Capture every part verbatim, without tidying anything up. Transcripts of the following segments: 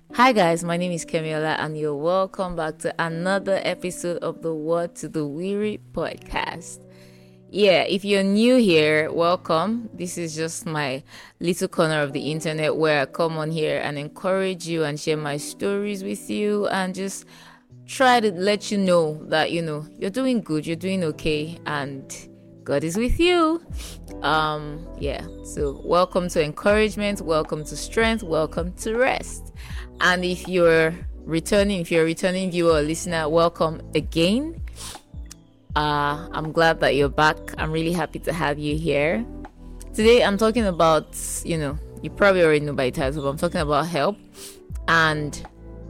Hi guys, my name is Kemiola and you're welcome back to another episode of the Word to the Weary podcast. Yeah, if you're new here, welcome. This is just my little corner of the internet where I come on here and encourage you and share my stories with you and just try to let you know that, you know, you're doing good, you're doing okay, and God is with you. Um, yeah, so welcome to encouragement, welcome to strength, welcome to rest. And if you're returning, if you're a returning viewer or listener, welcome again. Uh, I'm glad that you're back. I'm really happy to have you here. Today I'm talking about, you know, you probably already know by the title, but I'm talking about help. And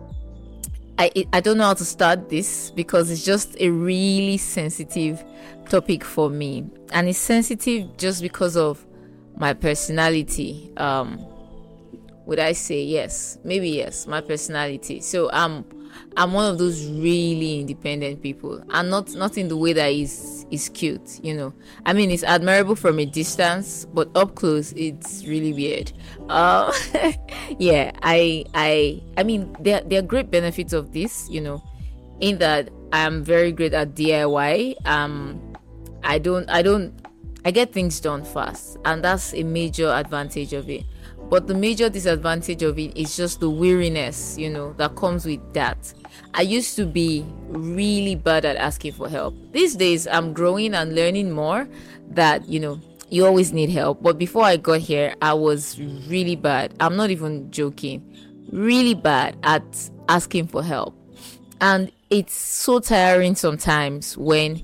I I don't know how to start this because it's just a really sensitive topic for me. And it's sensitive just because of my personality. Um, would I say yes? Maybe yes, my personality. So I'm I'm one of those really independent people, and not not in the way that is is cute, you know. I mean, it's admirable from a distance, but up close, it's really weird. Uh, yeah, I I I mean, there there are great benefits of this, you know, in that I'm very great at D I Y. Um, I don't I don't I get things done fast, and that's a major advantage of it. But the major disadvantage of it is just the weariness, you know, that comes with that. I used to be really bad at asking for help. These days, I'm growing and learning more that, you know, you always need help. But before I got here, I was really bad. I'm not even joking. Really bad at asking for help. And it's so tiring sometimes when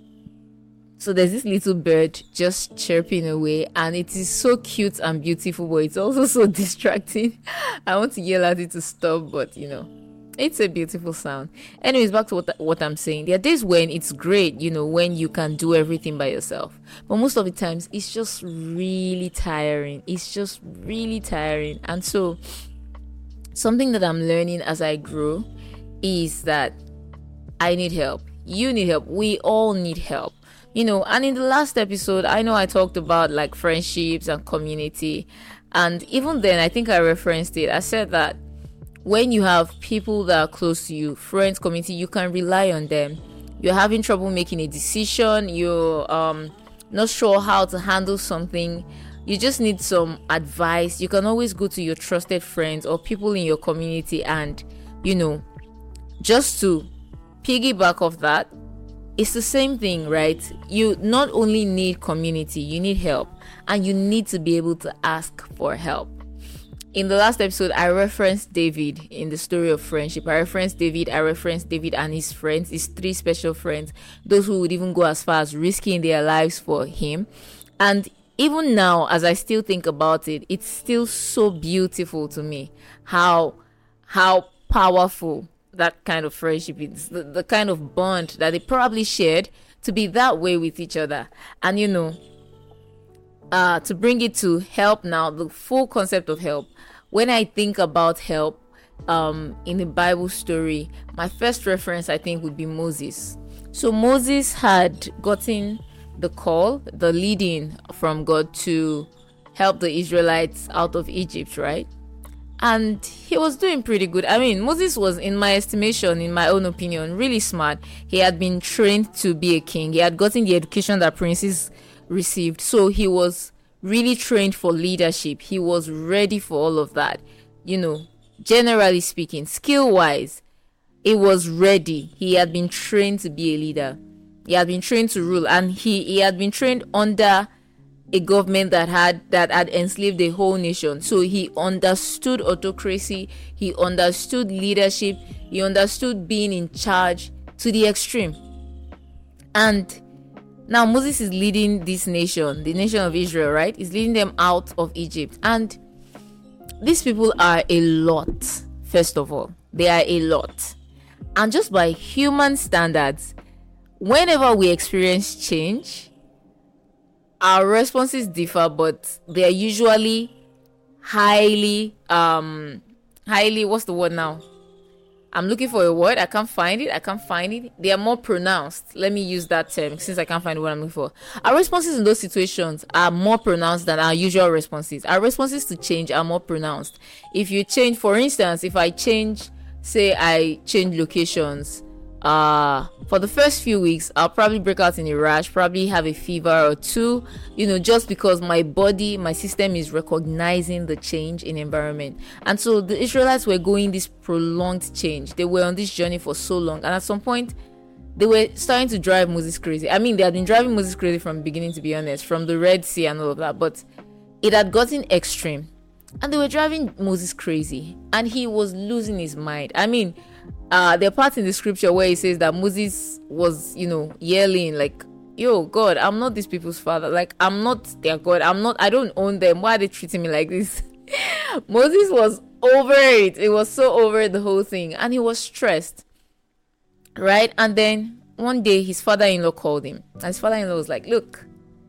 so there's this little bird just chirping away, and it is so cute and beautiful, but it's also so distracting. I want to yell at it to stop, but you know, it's a beautiful sound. Anyways, back to what, what I'm saying. There are days when it's great, you know, when you can do everything by yourself. But most of the times, it's just really tiring. It's just really tiring. And so, something that I'm learning as I grow is that I need help. You need help. We all need help. You know, and in the last episode, I know I talked about like friendships and community. And even then, I think I referenced it. I said that when you have people that are close to you, friends, community, you can rely on them. You're having trouble making a decision. You're um, not sure how to handle something. You just need some advice. You can always go to your trusted friends or people in your community and, you know, just to piggyback off that, it's the same thing, right? You not only need community, you need help, and you need to be able to ask for help. In the last episode, I referenced David in the story of friendship. I referenced David, I referenced David and his friends, his three special friends, those who would even go as far as risking their lives for him. And even now, as I still think about it, it's still so beautiful to me how how powerful that kind of friendship is, the, the kind of bond that they probably shared to be that way with each other. And you know, uh to bring it to help now, the full concept of help, when I think about help um in the Bible story, my first reference I think would be Moses. So Moses had gotten the call, the leading from God to help the Israelites out of Egypt, right? And he was doing pretty good. I mean, Moses was, in my estimation, in my own opinion, really smart. He had been trained to be a king. He had gotten the education that princes received. So he was really trained for leadership. He was ready for all of that. You know, generally speaking, skill-wise, it was ready. He had been trained to be a leader. He had been trained to rule. And he, he had been trained under a government that had that had enslaved the whole nation. So he understood autocracy, he understood leadership, he understood being in charge to the extreme. And now Moses is leading this nation, the nation of Israel, right? He's leading them out of Egypt. And these people are a lot, first of all. They are a lot. And just by human standards, whenever we experience change, our responses differ, but they are usually highly, um, highly, what's the word now? I'm looking for a word. I can't find it. I can't find it. They are more pronounced. Let me use that term since I can't find what I'm looking for. Our responses in those situations are more pronounced than our usual responses. Our responses to change are more pronounced. If you change, for instance, if I change, say I change locations, uh for the first few weeks I'll probably break out in a rash, probably have a fever or two, you know, just because my body, my system is recognizing the change in environment. And so the Israelites were going this prolonged change. They were on this journey for so long, and at some point they were starting to drive Moses crazy. I mean, they had been driving Moses crazy from the beginning, to be honest, from the Red Sea and all of that, but it had gotten extreme, and they were driving Moses crazy, and he was losing his mind. I mean, uh there are parts in the scripture where it says that Moses was, you know, yelling like, yo, God, I'm not these people's father, like I'm not their God, I'm not, I don't own them, why are they treating me like this? Moses was over it. It was so over the whole thing, and he was stressed, right? And then one day his father-in-law called him, and his father-in-law was like, look,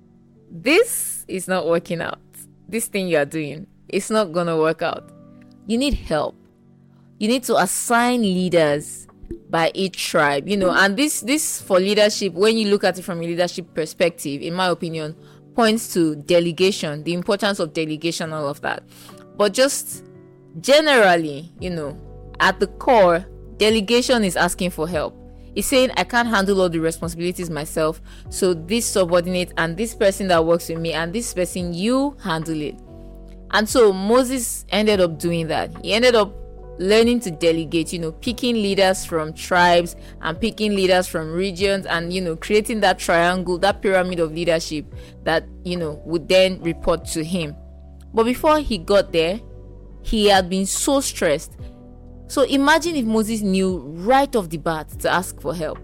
this is not working out. This thing you are doing, it's not gonna work out. You need help. You need to assign leaders by each tribe, you know, and this this for leadership, when you look at it from a leadership perspective, in my opinion, points to delegation, the importance of delegation, all of that. But just generally, you know, at the core, delegation is asking for help. It's saying, I can't handle all the responsibilities myself, so this subordinate and this person that works with me and this person, you handle it. And so Moses ended up doing that. He ended up learning to delegate, you know, picking leaders from tribes and picking leaders from regions, and, you know, creating that triangle, that pyramid of leadership that, you know, would then report to him. But before he got there, he had been so stressed. So imagine if Moses knew right off the bat to ask for help.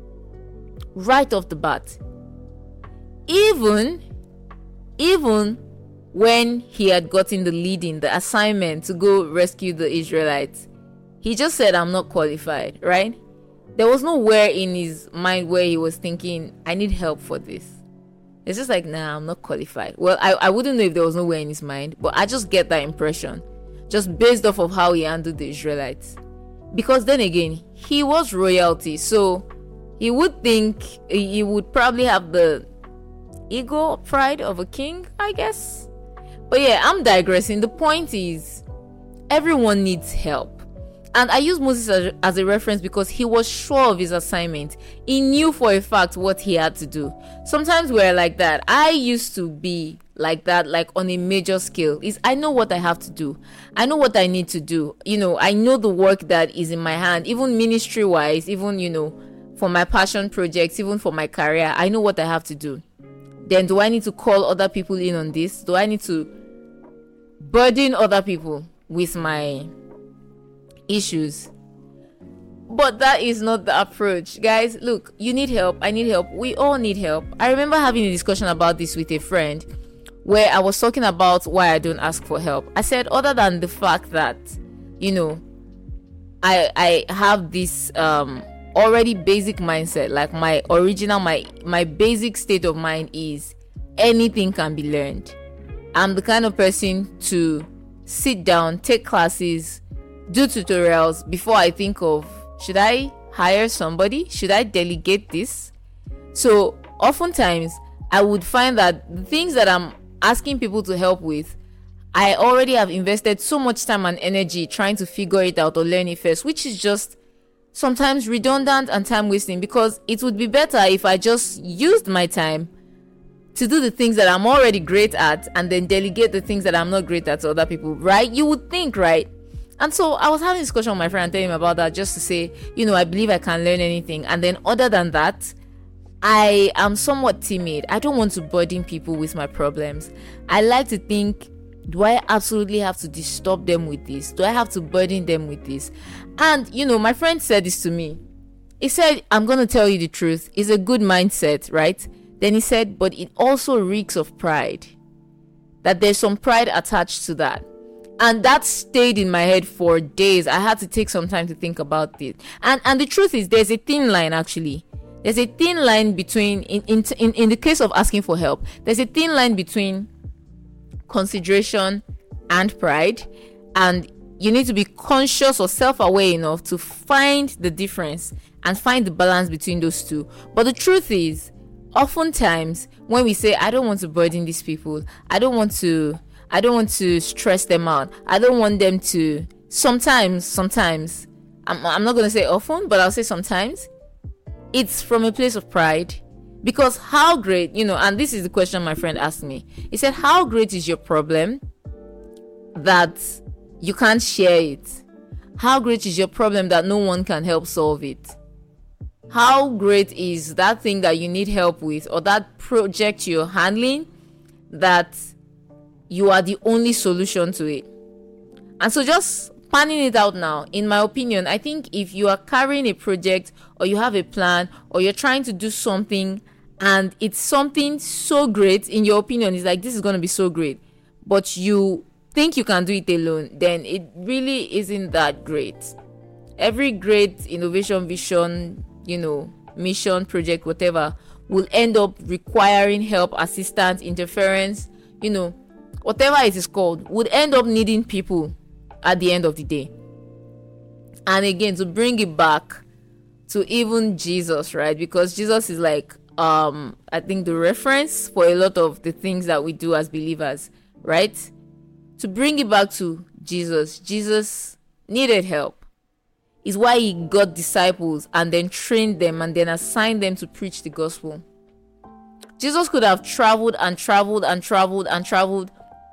Right off the bat. Even, even when he had gotten the leading, the assignment to go rescue the Israelites, he just said, I'm not qualified, right? There was nowhere in his mind where he was thinking, I need help for this. It's just like, nah, I'm not qualified. Well, I, I wouldn't know if there was nowhere in his mind, but I just get that impression, just based off of how he handled the Israelites. Because then again, he was royalty, so he would think, he would probably have the ego, pride of a king, I guess. But yeah, I'm digressing. The point is, everyone needs help. And I use Moses as, as a reference because he was sure of his assignment. He knew for a fact what he had to do. Sometimes we're like that. I used to be like that, like on a major scale. Is I know what I have to do. I know what I need to do. You know, I know the work that is in my hand, even ministry wise, even, you know, for my passion projects, even for my career. I know what I have to do. Then do I need to call other people in on this? Do I need to burden other people with my issues? But that is not the approach, guys. Look, you need help. I need help. We all need help. I remember having a discussion about this with a friend where I was talking about why I don't ask for help. I said, other than the fact that, you know, I I have this um already basic mindset, like my original my my basic state of mind is anything can be learned. I'm the kind of person to sit down, take classes, do tutorials before I think of, should I hire somebody? Should I delegate this? So oftentimes I would find that the things that I'm asking people to help with, I already have invested so much time and energy trying to figure it out or learn it first, which is just sometimes redundant and time wasting, because it would be better if I just used my time to do the things that I'm already great at and then delegate the things that I'm not great at to other people, right? You would think, right? And so I was having a discussion with my friend and telling him about that, just to say, you know, I believe I can learn anything. And then other than that, I am somewhat timid. I don't want to burden people with my problems. I like to think, do I absolutely have to disturb them with this? Do I have to burden them with this? And, you know, my friend said this to me. He said, I'm going to tell you the truth. It's a good mindset, right? Then he said, but it also reeks of pride. That there's some pride attached to that. And that stayed in my head for days. I had to take some time to think about it. And and the truth is, there's a thin line, actually. There's a thin line between, in, in, in, in the case of asking for help, there's a thin line between consideration and pride. And you need to be conscious or self-aware enough to find the difference and find the balance between those two. But the truth is, oftentimes when we say, I don't want to burden these people, I don't want to I don't want to stress them out, I don't want them to, sometimes sometimes I'm, I'm not going to say often, but I'll say sometimes it's from a place of pride. Because how great, you know, and this is the question my friend asked me. He said, how great is your problem that you can't share it? How great is your problem that no one can help solve it? How great is that thing that you need help with, or that project you're handling that you are the only solution to it? And so just panning it out now, in my opinion, I think if you are carrying a project, or you have a plan, or you're trying to do something, and it's something so great, in your opinion, it's like, this is going to be so great, but you think you can do it alone, then it really isn't that great. Every great innovation, vision, you know, mission, project, whatever, will end up requiring help, assistance, interference, you know, whatever it is called, would end up needing people at the end of the day. And again, to bring it back to even Jesus, right? Because Jesus is like, um, I think the reference for a lot of the things that we do as believers, right? To bring it back to Jesus, Jesus needed help. Is why he got disciples and then trained them and then assigned them to preach the gospel. Jesus could have traveled and traveled and traveled and traveled,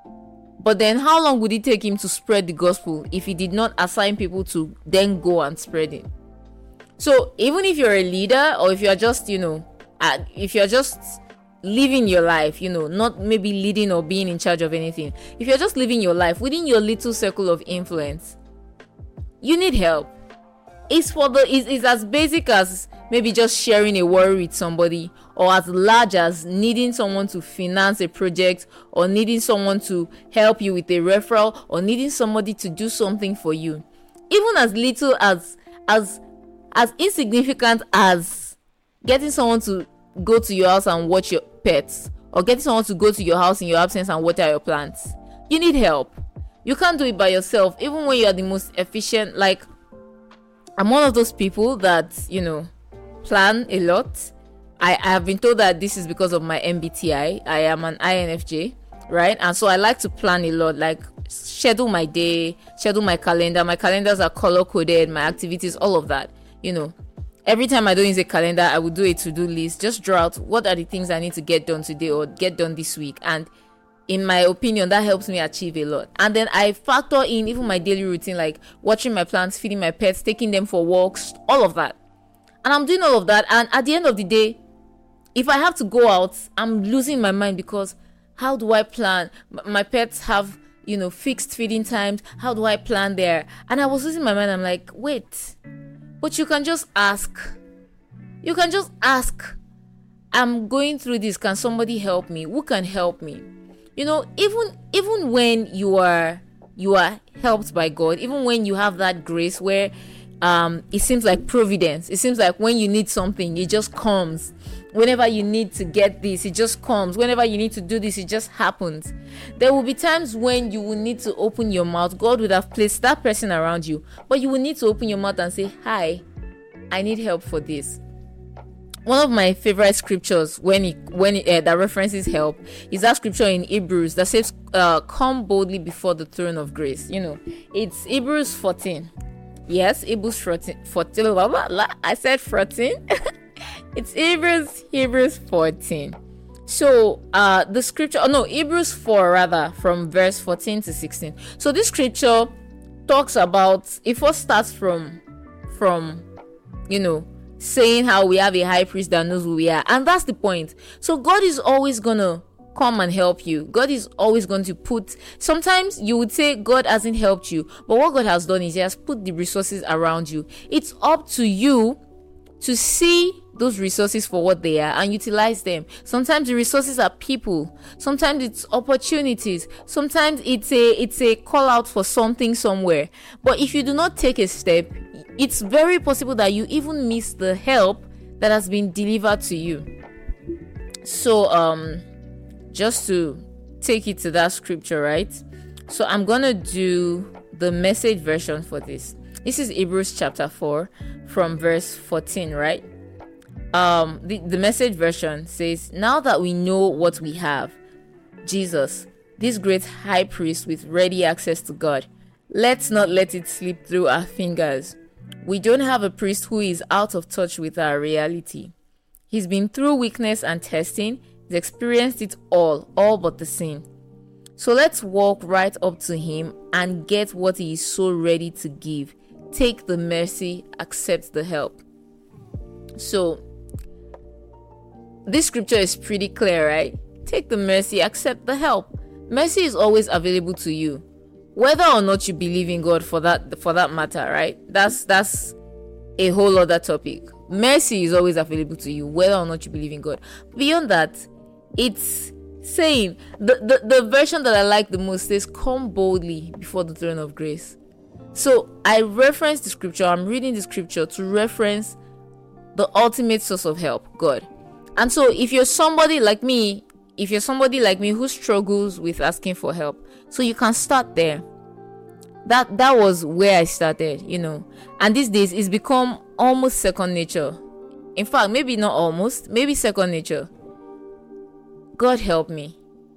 but then how long would it take him to spread the gospel if he did not assign people to then go and spread it? So even if you're a leader, or if you're just, you know, uh, if you're just living your life, you know, not maybe leading or being in charge of anything, if you're just living your life within your little circle of influence, you need help. It's for the it's, it's as basic as maybe just sharing a worry with somebody, or as large as needing someone to finance a project, or needing someone to help you with a referral, or needing somebody to do something for you. Even as little as as as insignificant as getting someone to go to your house and watch your pets, or getting someone to go to your house in your absence and water your plants. You need help. You can't do it by yourself, even when you are the most efficient. Like, I'm one of those people that, you know, plan a lot. I, I have been told that this is because of my M B T I. I am an I N F J, right? And so I like to plan a lot, like schedule my day, schedule my calendar. My calendars are color coded, my activities, all of that. You know, every time I don't use a calendar, I would do a to-do list, just draw out what are the things I need to get done today or get done this week. And in my opinion, that helps me achieve a lot. And then I factor in even my daily routine, like watching my plants, feeding my pets, taking them for walks, all of that. And I'm doing all of that. And at the end of the day, if I have to go out, I'm losing my mind, because how do I plan? My pets have, you know, fixed feeding times. How do I plan there? And I was losing my mind. I'm like, wait, but you can just ask. You can just ask. I'm going through this. Can somebody help me? Who can help me? You know, even even when you are you are helped by God, even when you have that grace where um it seems like providence, it seems like when you need something, it just comes. Whenever you need to get this, it just comes. Whenever you need to do this, it just happens. There will be times when you will need to open your mouth. God would have placed that person around you, but you will need to open your mouth and say, hi, I need help for this. One of my favorite scriptures when it when it, uh, that references help is that scripture in Hebrews that says, uh, come boldly before the throne of grace. You know, it's Hebrews fourteen. Yes, Hebrews fourteen. fourteen blah, blah, blah. I said fourteen. It's Hebrews, Hebrews fourteen. So, uh, the scripture, oh no, Hebrews four rather, from verse fourteen to sixteen. So this scripture talks about, it first starts from, from, you know, saying how we have a high priest that knows who we are. And that's the point. So God is always gonna come and help you. God is always going to put, sometimes you would say God hasn't helped you, but what God has done is he has put the resources around you. It's up to you to see those resources for what they are and utilize them. Sometimes the resources are people, sometimes it's opportunities, sometimes it's a it's a call out for something somewhere. But if you do not take a step, it's very possible that you even miss the help that has been delivered to you. So um just to take it to that scripture, right? So I'm gonna do the Message version for this. This is Hebrews chapter four from verse fourteen, right? Um, the, the Message version says, now that we know what we have, Jesus, this great high priest with ready access to God, let's not let it slip through our fingers. We don't have a priest who is out of touch with our reality. He's been through weakness and testing. He's experienced it all, all but the sin. So let's walk right up to him and get what he is so ready to give. Take the mercy, accept the help. So, this scripture is pretty clear, right? Take the mercy, accept the help. Mercy is always available to you, whether or not you believe in God for that for that matter, right? That's that's a whole other topic. Mercy is always available to you, whether or not you believe in God. Beyond that, it's saying the, the, the version that I like the most says, come boldly before the throne of grace. So I reference the scripture, I'm reading the scripture to reference the ultimate source of help, God. And so if you're somebody like me, if you're somebody like me who struggles with asking for help, so you can start there. That that was where I started, you know. And these days it's become almost second nature. In fact, maybe not almost, maybe second nature. God help me.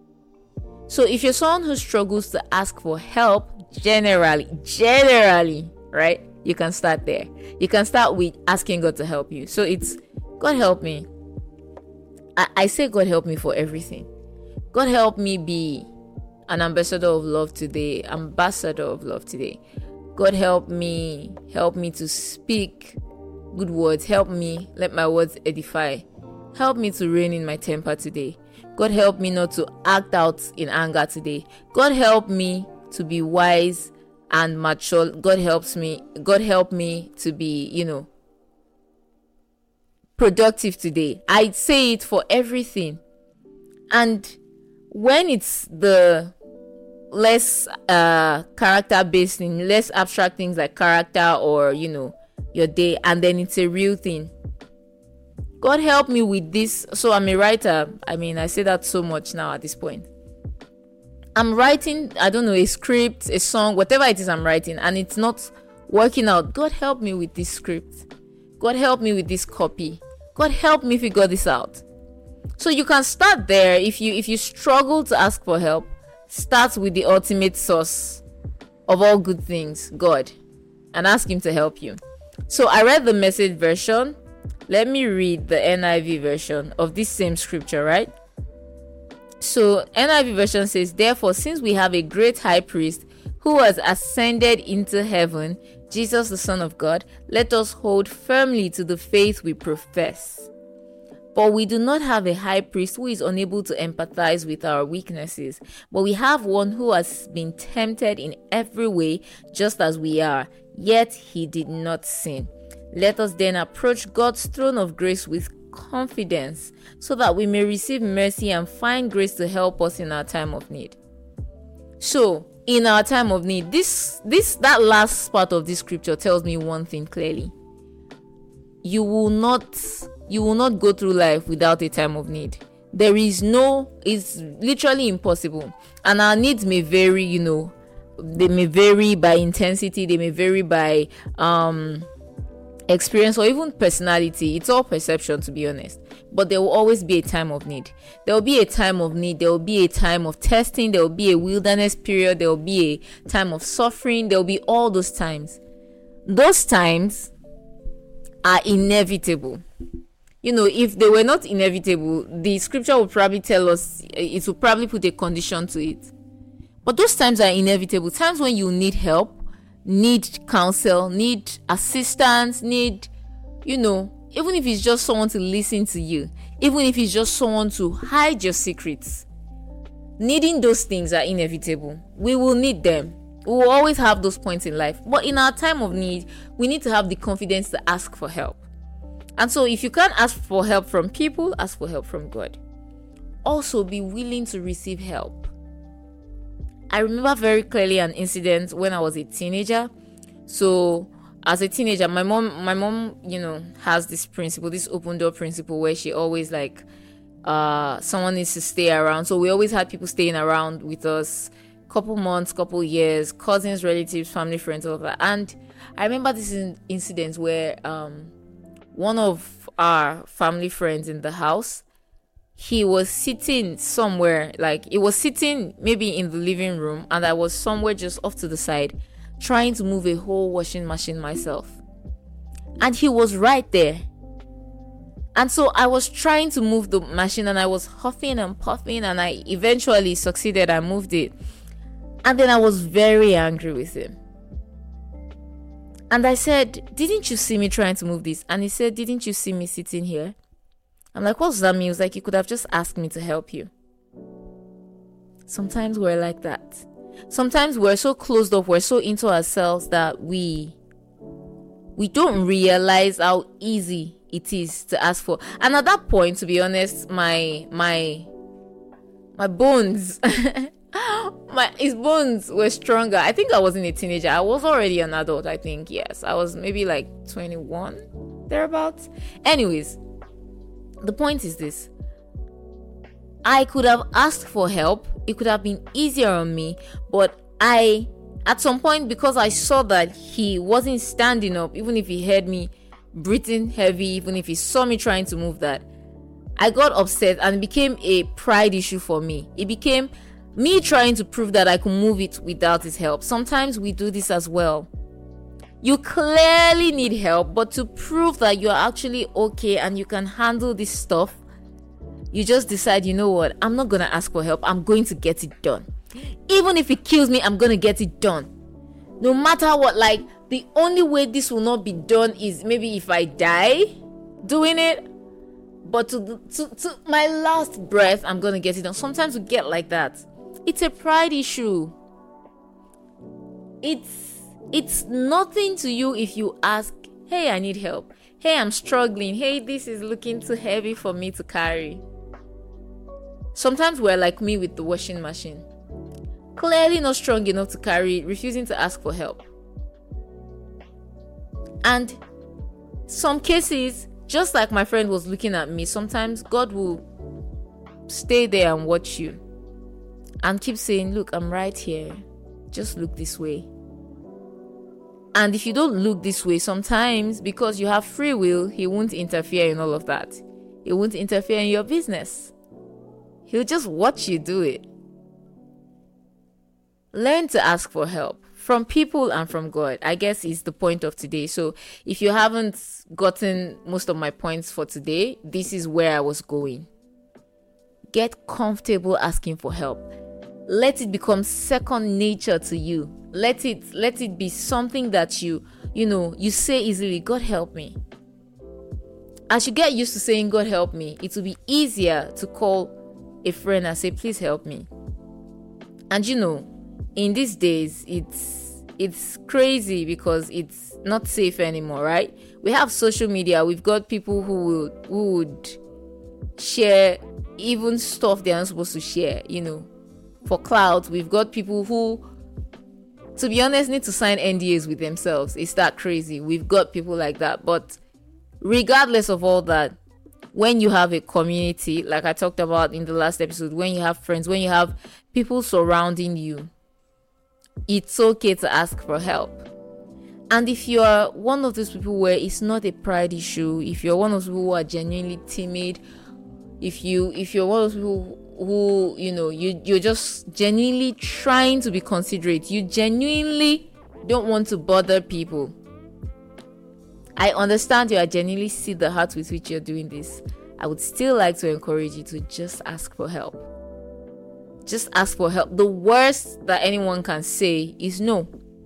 So if you're someone who struggles to ask for help, generally, generally, right? You can start there. You can start with asking God to help you. So it's, God help me. I, I say God help me for everything. God help me be an ambassador of love today, ambassador of love today. God help me, help me to speak good words. Help me, let my words edify. Help me to rein in my temper today. God help me not to act out in anger today. God help me to be wise and mature. God helps me, God help me to be, you know, productive today. I say it for everything. And when it's the less uh character based thing, less abstract things like character or, you know, your day, and then it's a real thing. God help me with this. So I'm a writer. I mean, I say that so much now at this point. I'm writing, I don't know, a script, a song, whatever it is I'm writing, and it's not working out. God help me with this script. God help me with this copy. God help me figure this out. So you can start there. If you if you struggle to ask for help, start with the ultimate source of all good things, God, and ask him to help you. So I read the Message version. Let me read the N I V version of this same scripture, right? So N I V version says, therefore, since we have a great high priest who has ascended into heaven, Jesus the Son of God, let us hold firmly to the faith we profess. But we do not have a high priest who is unable to empathize with our weaknesses, but we have one who has been tempted in every way just as we are, yet he did not sin. Let us then approach God's throne of grace with confidence so that we may receive mercy and find grace to help us in our time of need. So, in our time of need, this this that last part of this scripture tells me one thing clearly. You will not you will not go through life without a time of need. There is no, it's literally impossible. And our needs may vary, you know, they may vary by intensity, they may vary by um experience or even personality. It's all perception, to be honest. But there will always be a time of need. There will be a time of need. There will be a time of testing. There will be a wilderness period. There will be a time of suffering. There will be all those times. Those times are inevitable. You know, if they were not inevitable, the scripture would probably tell us, it would probably put a condition to it. But those times are inevitable. Times when you need help, need counsel, need assistance, need, you know, even if it's just someone to listen to you, even if it's just someone to hide your secrets, needing those things are inevitable. We will need them. We will always have those points in life. But in our time of need, we need to have the confidence to ask for help. And so if you can't ask for help from people, ask for help from God. Also, be willing to receive help. I remember very clearly an incident when I was a teenager. So as a teenager, my mom, my mom, you know, has this principle, this open door principle, where she always like, uh, someone needs to stay around. So we always had people staying around with us couple months, couple years, cousins, relatives, family, friends, all of that. And I remember this in- incident where um one of our family friends in the house, he was sitting somewhere, like it was sitting maybe in the living room, and I was somewhere just off to the side trying to move a whole washing machine myself, and he was right there. And so I was trying to move the machine, and I was huffing and puffing, and I eventually succeeded. I moved it, and then I was very angry with him. And I said, didn't you see me trying to move this? And he said, didn't you see me sitting here? I'm like, what does that mean? He was like, you could have just asked me to help you. Sometimes we're like that. Sometimes we're so closed off, we're so into ourselves that we we don't realize how easy it is to ask for. And at that point, to be honest, my my my bones my his bones were stronger. I think I wasn't a teenager. I was already an adult, I think. Yes, I was maybe like twenty-one, thereabouts. Anyways, the point is this. I could have asked for help. It could have been easier on me, but I, at some point, because I saw that he wasn't standing up, even if he heard me breathing heavy, even if he saw me trying to move that, I got upset, and it became a pride issue for me. It became me trying to prove that I could move it without his help. Sometimes we do this as well. You clearly need help, but to prove that you're actually okay and you can handle this stuff, you just decide, you know what, I'm not gonna ask for help. I'm going to get it done. Even if it kills me, I'm gonna get it done. No matter what, like, the only way this will not be done is maybe if I die doing it. But to, to, to my last breath, I'm gonna get it done. Sometimes we get like that. It's a pride issue. It's it's nothing to you if you ask, hey, I need help. Hey, I'm struggling. Hey, this is looking too heavy for me to carry. Sometimes we're like me with the washing machine. Clearly not strong enough to carry, refusing to ask for help. And some cases, just like my friend was looking at me, sometimes God will stay there and watch you and keep saying, look, I'm right here. Just look this way. And if you don't look this way, sometimes because you have free will, he won't interfere in all of that. He won't interfere in your business. He'll just watch you do it. Learn to ask for help from people and from God, I guess, is the point of today. So if you haven't gotten most of my points for today, this is where I was going. Get comfortable asking for help. Let it become second nature to you. Let it let it be something that you, you know, you say easily, God help me. As you get used to saying, God help me, it will be easier to call a friend and say, please help me. And you know, in these days, it's it's crazy because it's not safe anymore, right? We have social media. We've got people who would, who would share even stuff they're not supposed to share, you know, for clout. We've got people who, to be honest, need to sign N D As with themselves. It's that crazy. We've got people like that. But regardless of all that, when you have a community, like I talked about in the last episode, when you have friends, when you have people surrounding you, it's okay to ask for help. And if you are one of those people where it's not a pride issue, if you're one of those people who are genuinely timid, if you if you're one of those people who, you know, you you're just genuinely trying to be considerate, you genuinely don't want to bother people, I understand you are genuinely see the heart with which you're doing this. I would still like to encourage you to just ask for help. Just ask for help. The worst that anyone can say is no.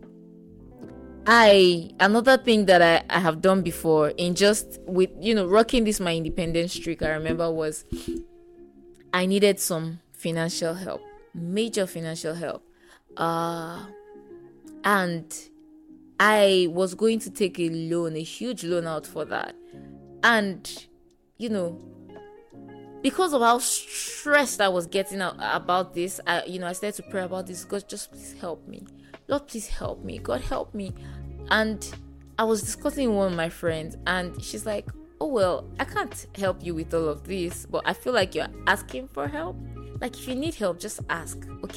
I another thing that I, I have done before in just with, you know, rocking this my independent streak, I remember was I needed some financial help, major financial help. Uh and I was going to take a loan, a huge loan out for that. And, you know, because of how stressed I was getting out about this, I, you know, I started to pray about this. God, just please help me. Lord, please help me. God, help me. And I was discussing with one of my friends, and she's like, oh, well, I can't help you with all of this, but I feel like you're asking for help. Like, if you need help, just ask, okay?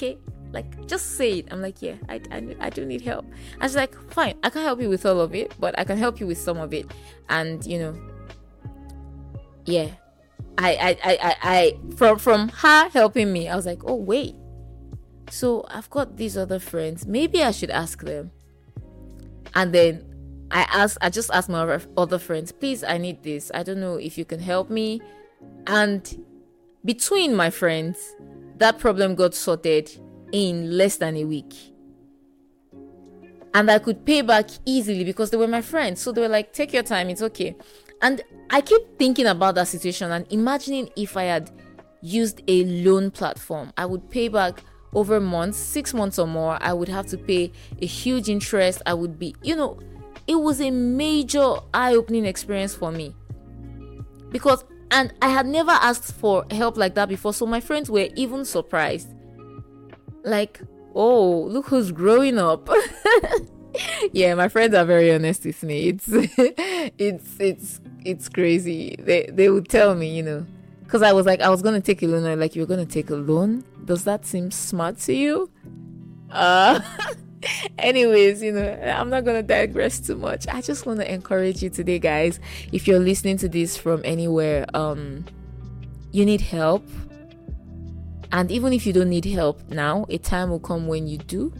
Like, just say it. I'm like, yeah, I, I, I do need help. And she's like, fine, I can't help you with all of it, but I can help you with some of it. And, you know, yeah, I, I, I, I, I from, from her helping me, I was like, oh, wait. So I've got these other friends. Maybe I should ask them. And then I asked, I just asked my other friends, please, I need this. I don't know if you can help me. And between my friends, that problem got sorted in less than a week. And I could pay back easily because they were my friends. So they were like, take your time, it's okay. And I keep thinking about that situation and imagining if I had used a loan platform, I would pay back over months, six months or more. I would have to pay a huge interest. I would be, you know, it was a major eye-opening experience for me. Because, and I had never asked for help like that before. So my friends were even surprised. Like, oh, look who's growing up. Yeah, my friends are very honest with me. It's, it's, it's, it's crazy. They, they would tell me, you know, because I was like, I was going to take a loan. They're like, you're going to take a loan? Does that seem smart to you? Uh, anyways, you know, I'm not going to digress too much. I just want to encourage you today, guys. If you're listening to this from anywhere, um, you need help. And even if you don't need help now, a time will come when you do.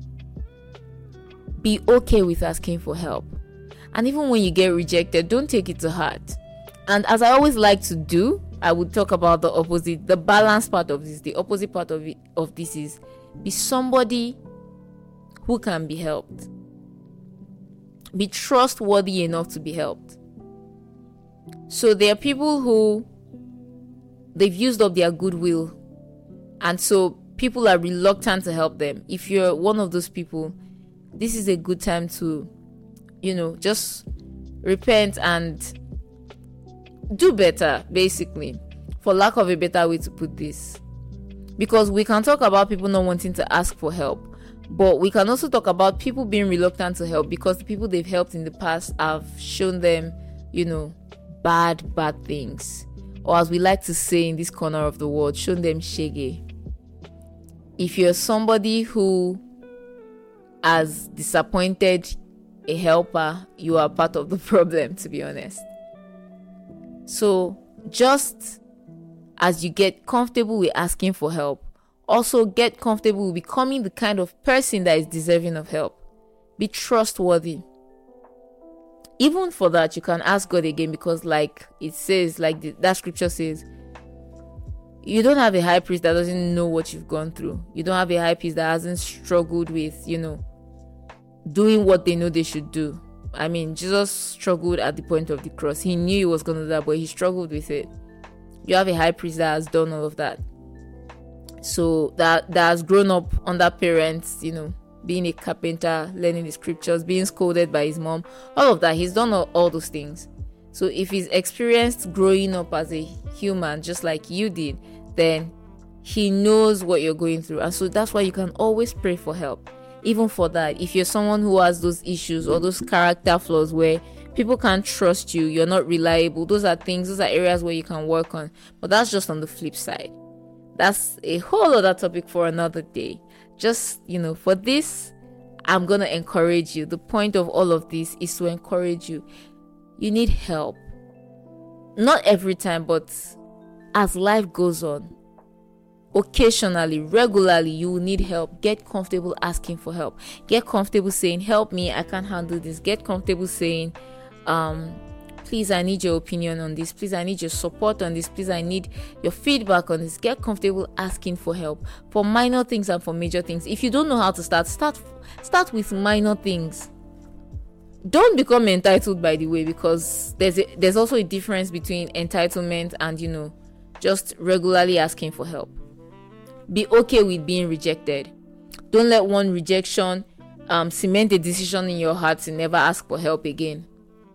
Be okay with asking for help. And even when you get rejected, don't take it to heart. And as I always like to do, I would talk about the opposite, the balance part of this. The opposite part of it, of this is be somebody who can be helped. Be trustworthy enough to be helped. So there are people who they've used up their goodwill, and so people are reluctant to help them. If you're one of those people, this is a good time to, you know, just repent and do better, basically, for lack of a better way to put this. Because we can talk about people not wanting to ask for help, but we can also talk about people being reluctant to help because the people they've helped in the past have shown them, you know, bad, bad things. Or as we like to say in this corner of the world, shown them shege. If you're somebody who has disappointed a helper, you are part of the problem, to be honest. So just as you get comfortable with asking for help, also get comfortable with becoming the kind of person that is deserving of help. Be trustworthy. Even for that, you can ask God again, because like it says, like the, that scripture says, you don't have a high priest that doesn't know what you've gone through. You don't have a high priest that hasn't struggled with, you know, doing what they know they should do. I mean, Jesus struggled at the point of the cross. He knew he was going to do that, but he struggled with it. You have a high priest that has done all of that. So that, that has grown up under parents, you know, being a carpenter, learning the scriptures, being scolded by his mom, all of that. He's done all, all those things. So if he's experienced growing up as a human, just like you did, then he knows what you're going through. And so that's why you can always pray for help. Even for that, if you're someone who has those issues or those character flaws where people can't trust you, you're not reliable, those are things, those are areas where you can work on. But that's just on the flip side. That's a whole other topic for another day. Just, you know, for this, I'm going to encourage you. The point of all of this is to encourage you. You need help. Not every time, but as life goes on, occasionally, regularly, you will need help. Get comfortable asking for help. Get comfortable saying, help me, I can't handle this. Get comfortable saying, um, please, I need your opinion on this. Please, I need your support on this. Please, I need your feedback on this. Get comfortable asking for help for minor things and for major things. If you don't know how to start, start, start with minor things. Don't become entitled, by the way, because there's a, there's also a difference between entitlement and, you know, just regularly asking for help. Be okay with being rejected. Don't let one rejection um, cement a decision in your heart to never ask for help again.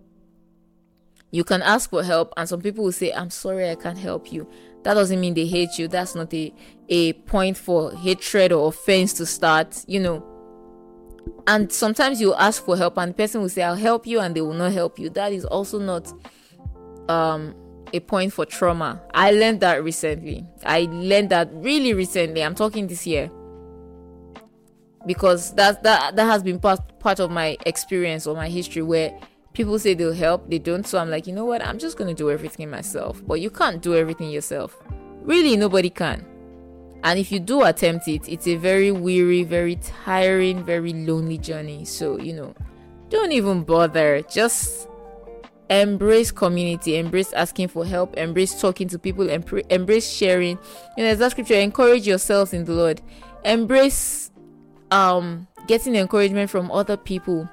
You can ask for help, and some people will say, I'm sorry, I can't help you. That doesn't mean they hate you. That's not a, a point for hatred or offense to start, you know. And sometimes you ask for help, and the person will say, I'll help you, and they will not help you. That is also not um a point for trauma. I learned that recently. I learned that really recently. I'm talking this year. because that that that has been part part of my experience or my history, where people say they'll help, they don't. So I'm like, you know what, I'm just gonna do everything myself. But you can't do everything yourself. Really, nobody can. And if you do attempt it, it's a very weary, very tiring, very lonely journey. So, you know, don't even bother. Just embrace community, embrace asking for help, embrace talking to people, empre- embrace sharing. You know, as that scripture, encourage yourselves in the Lord. Embrace um getting encouragement from other people.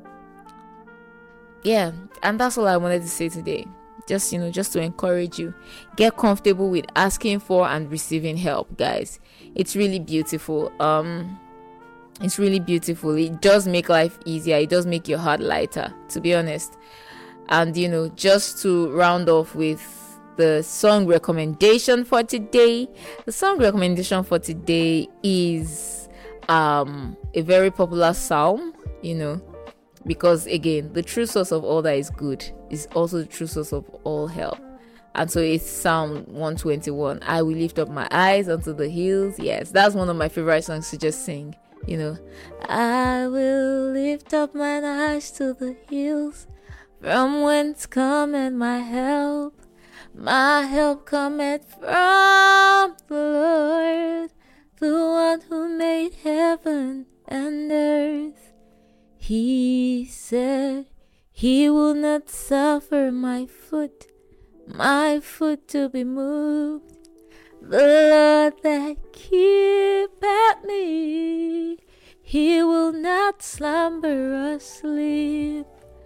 Yeah, and that's all I wanted to say today. Just, you know, just to encourage you. Get comfortable with asking for and receiving help, guys. It's really beautiful. Um, it's really beautiful. It does make life easier. It does make your heart lighter, to be honest. And, you know, just to round off with the song recommendation for today. The song recommendation for today is um a very popular psalm, you know, because again, the true source of all that is good is also the true source of all help. And so it's Psalm one twenty-one. I will lift up my eyes unto the hills. Yes, that's one of my favorite songs to just sing, you know. I will lift up mine eyes to the hills, from whence cometh my help. My help cometh from the Lord, the one who made heaven and earth. He said he will not suffer my foot, my foot to be moved. The Lord that keepeth me, he will not slumber or sleep.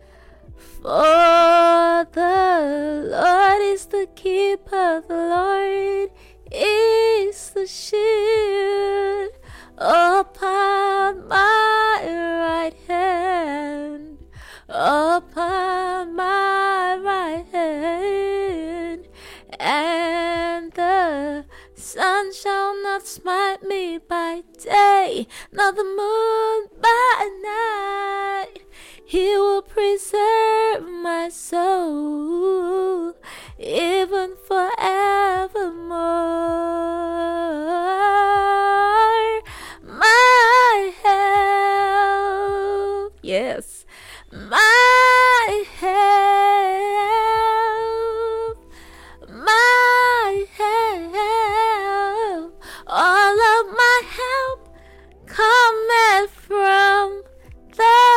For the Lord is the keeper, the Lord is the shield upon my right hand, upon my right hand, and the sun shall not smite me by day, nor the moon by night. He will preserve my soul, even forevermore. My help, yes, my help, my help, all of my help cometh from the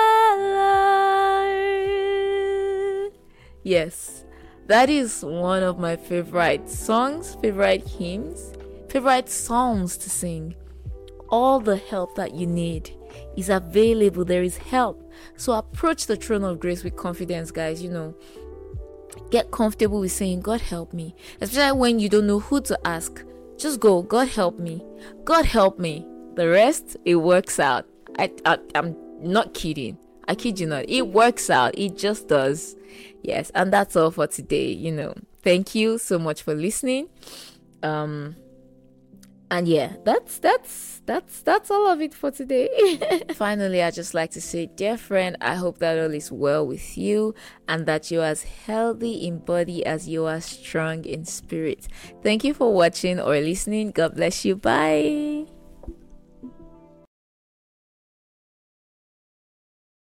Lord. Yes, that is one of my favorite songs, favorite hymns, favorite psalms to sing. All the help that you need is available. There is help. So approach the throne of grace with confidence, guys. You know, get comfortable with saying, God help me. Especially when you don't know who to ask. Just go, God help me. God help me. The rest, it works out. I, I, I'm not kidding. I kid you not. It works out. It just does. Yes. And that's all for today. You know, thank you so much for listening. Um, And yeah, that's that's that's that's all of it for today. Finally, I'd just like to say, dear friend, I hope that all is well with you and that you're as healthy in body as you are strong in spirit. Thank you for watching or listening. God bless you. Bye.